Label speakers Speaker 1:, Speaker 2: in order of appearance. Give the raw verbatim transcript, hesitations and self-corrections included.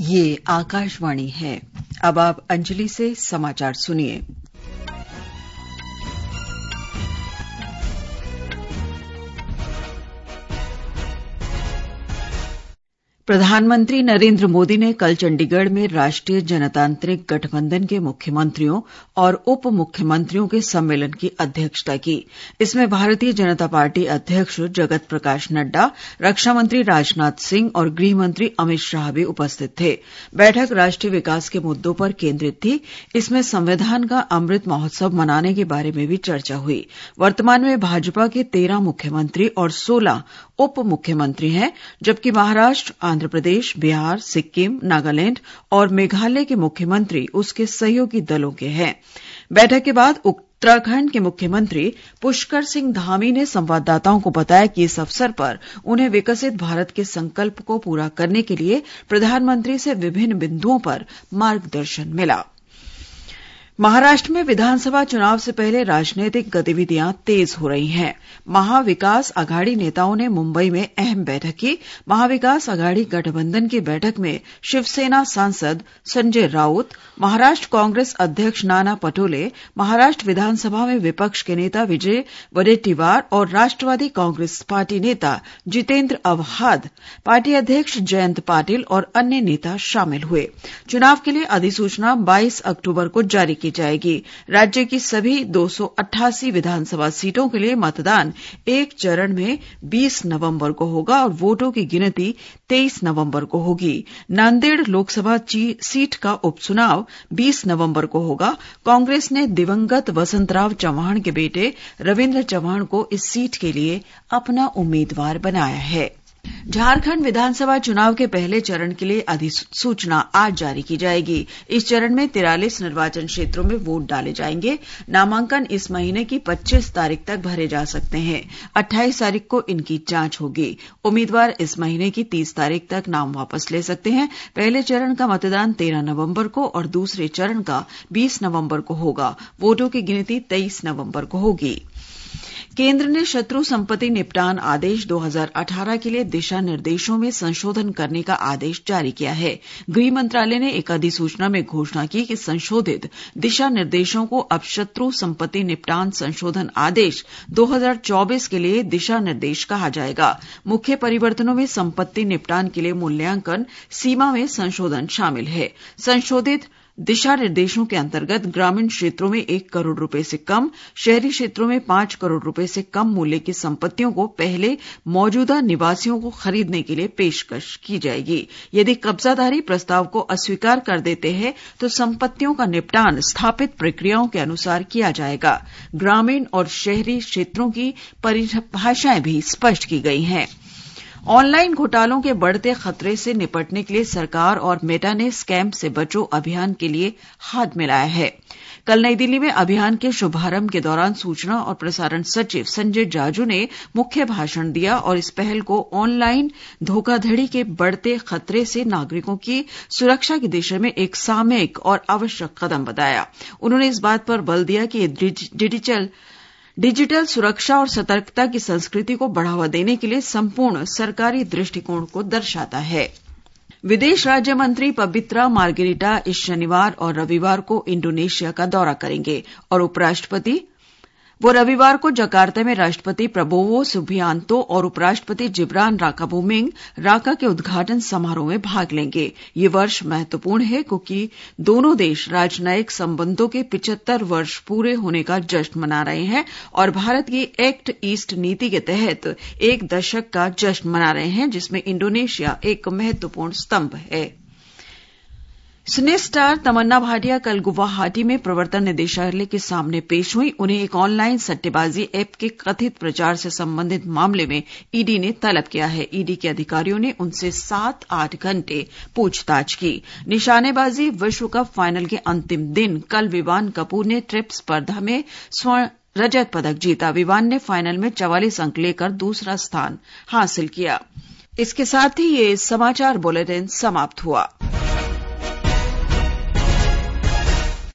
Speaker 1: ये आकाशवाणी है। अब आप अंजलि से समाचार सुनिए। प्रधानमंत्री नरेंद्र मोदी ने कल चंडीगढ़ में राष्ट्रीय जनतांत्रिक गठबंधन के मुख्यमंत्रियों और उप मुख्यमंत्रियों के सम्मेलन की अध्यक्षता की। इसमें भारतीय जनता पार्टी अध्यक्ष जगत प्रकाश नड्डा, रक्षा मंत्री राजनाथ सिंह और गृह मंत्री अमित शाह भी उपस्थित थे। बैठक राष्ट्रीय विकास के मुद्दों पर केंद्रित थी। इसमें संविधान का अमृत महोत्सव मनाने के बारे में भी चर्चा हुई। वर्तमान में भाजपा के तेरह मुख्यमंत्री और सोलह उप मुख्यमंत्री हैं, जबकि महाराष्ट्र, आंध्र प्रदेश, बिहार, सिक्किम, नागालैंड और मेघालय के मुख्यमंत्री उसके सहयोगी दलों के हैं। बैठक के बाद उत्तराखंड के मुख्यमंत्री पुष्कर सिंह धामी ने संवाददाताओं को बताया कि इस अवसर पर उन्हें विकसित भारत के संकल्प को पूरा करने के लिए प्रधानमंत्री से विभिन्न बिंदुओं पर मार्गदर्शन मिला। महाराष्ट्र में विधानसभा चुनाव से पहले राजनीतिक गतिविधियां तेज हो रही हैं। महाविकास अघाड़ी नेताओं ने मुंबई में अहम बैठक की। महाविकास अघाड़ी गठबंधन की बैठक में शिवसेना सांसद संजय राउत, महाराष्ट्र कांग्रेस अध्यक्ष नाना पटोले, महाराष्ट्र विधानसभा में विपक्ष के नेता विजय वडेट्टीवार और राष्ट्रवादी कांग्रेस पार्टी नेता जितेंद्र अवहाद, पार्टी अध्यक्ष जयंत पाटिल और अन्य नेता शामिल हुए। चुनाव के लिए अधिसूचना बाईस अक्टूबर को जारी की जाएगी। राज्य की सभी दो सौ अट्ठासी विधानसभा सीटों के लिए मतदान एक चरण में बीस नवंबर को होगा और वोटों की गिनती तेईस नवंबर को होगी। नांदेड़ लोकसभा सीट का उपचुनाव बीस नवंबर को होगा। कांग्रेस ने दिवंगत वसंतराव चव्हाण के बेटे रविंद्र चव्हाण को इस सीट के लिए अपना उम्मीदवार बनाया है। झारखंड विधानसभा चुनाव के पहले चरण के लिए अधिसूचना आज जारी की जाएगी। इस चरण में तिरालीस निर्वाचन क्षेत्रों में वोट डाले जाएंगे। नामांकन इस महीने की पच्चीस तारीख तक भरे जा सकते हैं। अट्ठाईस तारीख को इनकी जांच होगी। उम्मीदवार इस महीने की तीस तारीख तक नाम वापस ले सकते हैं। पहले चरण का मतदान तेरह नवंबर को और दूसरे चरण का बीस नवंबर को होगा। वोटों की गिनती तेईस नवंबर को होगी। केंद्र ने शत्रु संपत्ति निपटान आदेश दो हज़ार अठारह के लिए दिशा निर्देशों में संशोधन करने का आदेश जारी किया है। गृह मंत्रालय ने एक अधिसूचना में घोषणा की कि संशोधित दिशा निर्देशों को अब शत्रु संपत्ति निपटान संशोधन आदेश दो हज़ार चौबीस के लिए दिशा निर्देश कहा जाएगा। मुख्य परिवर्तनों में संपत्ति निपटान के लिए मूल्यांकन सीमा में संशोधन शामिल है। संशोधित दिशा निर्देशों के अंतर्गत ग्रामीण क्षेत्रों में एक करोड़ रुपए से कम, शहरी क्षेत्रों में पांच करोड़ रुपए से कम मूल्य की संपत्तियों को पहले मौजूदा निवासियों को खरीदने के लिए पेशकश की जाएगी। यदि कब्जाधारी प्रस्ताव को अस्वीकार कर देते हैं तो संपत्तियों का निपटान स्थापित प्रक्रियाओं के अनुसार किया जाएगा। ग्रामीण और शहरी क्षेत्रों की परिभाषाएं भी स्पष्ट की गई हैं। ऑनलाइन घोटालों के बढ़ते खतरे से निपटने के लिए सरकार और मेटा ने स्कैम से बचो अभियान के लिए हाथ मिलाया है। कल नई दिल्ली में अभियान के शुभारंभ के दौरान सूचना और प्रसारण सचिव संजय जाजू ने मुख्य भाषण दिया और इस पहल को ऑनलाइन धोखाधड़ी के बढ़ते खतरे से नागरिकों की सुरक्षा की दिशा में एक सामयिक और आवश्यक कदम बताया। उन्होंने इस बात पर बल दिया कि डिजिटल डिजिटल सुरक्षा और सतर्कता की संस्कृति को बढ़ावा देने के लिए संपूर्ण सरकारी दृष्टिकोण को दर्शाता है। विदेश राज्य मंत्री पबित्रा मार्गेरिटा इस शनिवार और रविवार को इंडोनेशिया का दौरा करेंगे और उपराष्ट्रपति वो रविवार को जकार्ता में राष्ट्रपति प्रबोवो सुबियांतो और उपराष्ट्रपति जिब्रान राकाबुमिंग राका के उद्घाटन समारोह में भाग लेंगे। ये वर्ष महत्वपूर्ण है क्योंकि दोनों देश राजनयिक संबंधों के पिचहत्तर वर्ष पूरे होने का जश्न मना रहे हैं और भारत की एक्ट ईस्ट नीति के तहत एक दशक का जश्न मना रहे हैं, जिसमें इंडोनेशिया एक महत्वपूर्ण स्तंभ है। सिने स्टार तमन्ना भाटिया कल गुवाहाटी में प्रवर्तन निदेशालय के सामने पेश हुई। उन्हें एक ऑनलाइन सट्टेबाजी ऐप के कथित प्रचार से संबंधित मामले में ईडी ने तलब किया है। ईडी के अधिकारियों ने उनसे सात आठ घंटे पूछताछ की। निशानेबाजी विश्व कप फाइनल के अंतिम दिन कल विवान कपूर ने ट्रिप स्पर्धा में स्वर्ण रजत पदक जीता। विवान ने फाइनल में चवालीस अंक लेकर दूसरा स्थान हासिल किया। इसके साथ ही ये समाचार बुलेटिन समाप्त हुआ।